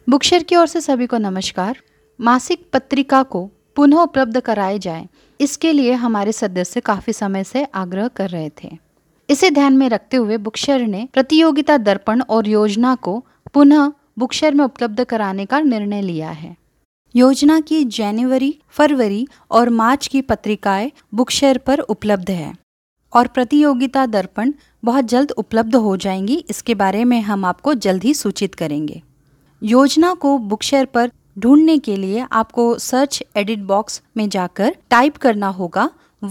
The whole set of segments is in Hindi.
बुकशेयर की ओर से सभी को नमस्कार। मासिक पत्रिका को पुनः उपलब्ध कराए जाए, इसके लिए हमारे सदस्य काफी समय से आग्रह कर रहे थे। इसे ध्यान में रखते हुए बुकशेयर ने प्रतियोगिता दर्पण और योजना को पुनः बुकशेयर में उपलब्ध कराने का निर्णय लिया है। योजना की जनवरी, फरवरी और मार्च की पत्रिकाएं बुकशेयर पर उपलब्ध है और प्रतियोगिता दर्पण बहुत जल्द उपलब्ध हो जाएंगी। इसके बारे में हम आपको जल्द ही सूचित करेंगे। योजना को बुकशेयर पर ढूंढने के लिए आपको सर्च एडिट बॉक्स में जाकर टाइप करना होगा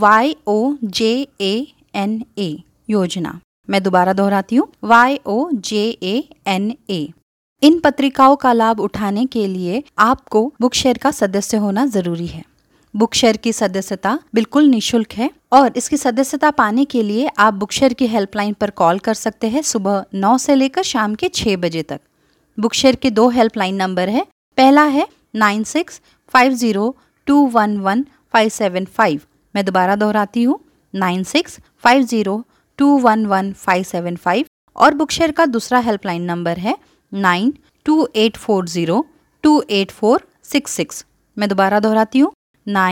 YOJANA योजना। मैं दोबारा दोहराती हूँ, YOJANA। इन पत्रिकाओं का लाभ उठाने के लिए आपको बुकशेयर का सदस्य होना जरूरी है। बुकशेयर की सदस्यता बिल्कुल निःशुल्क है और इसकी सदस्यता पाने के लिए आप बुकशेयर की हेल्पलाइन पर कॉल कर सकते हैं सुबह 9 से लेकर शाम के 6 बजे तक। बुकशेयर के 2 हेल्पलाइन नंबर है। पहला है 9650211575। मैं दोबारा दोहराती हूँ, 9650211575। और बुकशेयर का दूसरा हेल्पलाइन नंबर है 9284028466। मैं दोबारा दोहराती हूँ,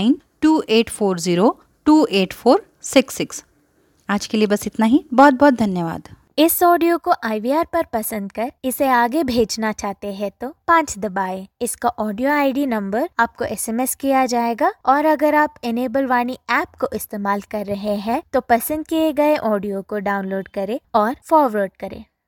9284028466। आज के लिए बस इतना ही। बहुत बहुत धन्यवाद। इस ऑडियो को IVR पर पसंद कर इसे आगे भेजना चाहते हैं तो 5 दबाएं। इसका ऑडियो ID नंबर आपको SMS किया जाएगा और अगर आप इनेबल वाणी ऐप को इस्तेमाल कर रहे हैं तो पसंद किए गए ऑडियो को डाउनलोड करें और फॉरवर्ड करें।